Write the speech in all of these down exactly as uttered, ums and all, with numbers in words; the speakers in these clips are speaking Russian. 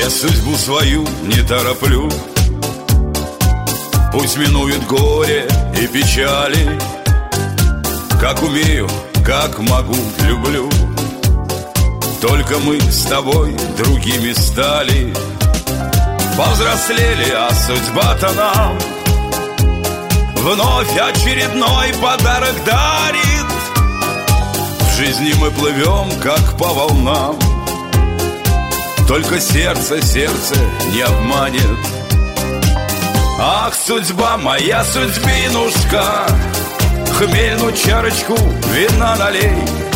Я судьбу свою не тороплю, пусть минует горе и печали. Как умею, как могу, люблю. Только мы с тобой другими стали, повзрослели, а судьба-то нам вновь очередной подарок дарит. В жизни мы плывем, как по волнам, только сердце, сердце не обманет. Ах, судьба моя, судьбинушка, хмельную чарочку вина налей.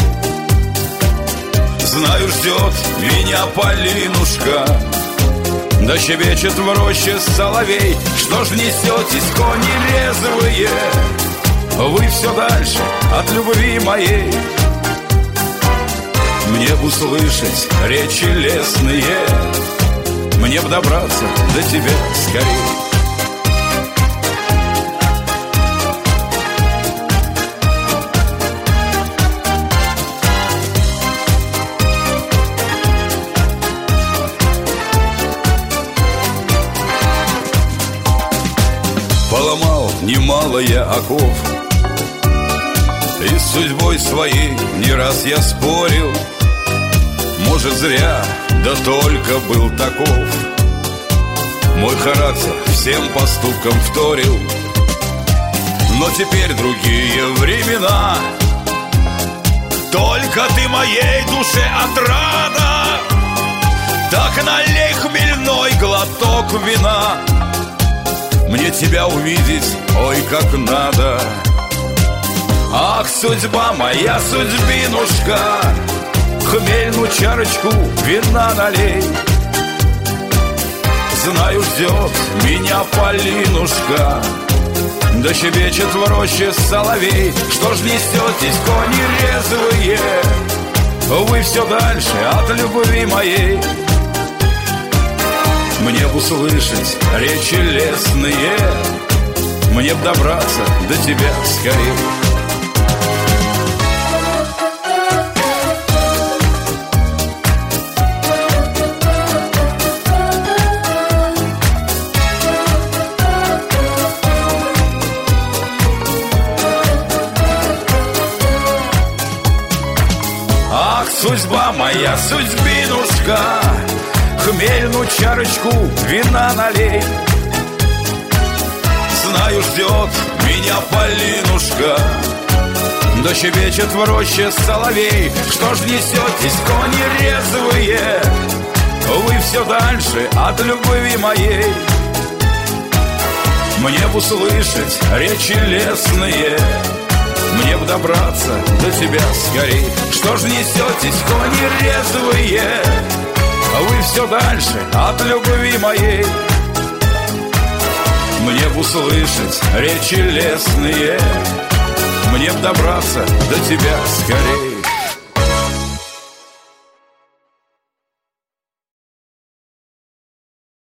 Знаю, ждет меня Полинушка, да щебечет в роще соловей. Что ж несетесь, кони резвые, вы все дальше от любви моей. Мне б услышать речи лесные, мне б добраться до тебя скорей. Поломал немало я оков, и с судьбой своей не раз я спорил. Может, зря, да только был таков. Мой характер всем поступкам вторил. Но теперь другие времена, только ты моей душе отрада. Так налей хмельной глоток вина, мне тебя увидеть, ой, как надо. Ах, судьба моя, судьбинушка, хмельную чарочку вина налей. Знаю, ждет меня Полинушка, да щебечет в роще соловей. Что ж несетесь, кони резвые, вы все дальше от любви моей. Мне б услышать речи лесные, мне б добраться до тебя скорее. Ах, судьба моя, судьбинушка, хмельную чарочку вина налей. Знаю, ждет меня Полинушка, да щебечет в роще соловей. Что ж несетесь, кони резвые, вы все дальше от любви моей. Мне б услышать речи лесные, мне б добраться до тебя скорей. Что ж несетесь, кони резвые, вы все дальше от любви моей. Мне б услышать речи лесные, мне б добраться до тебя скорей.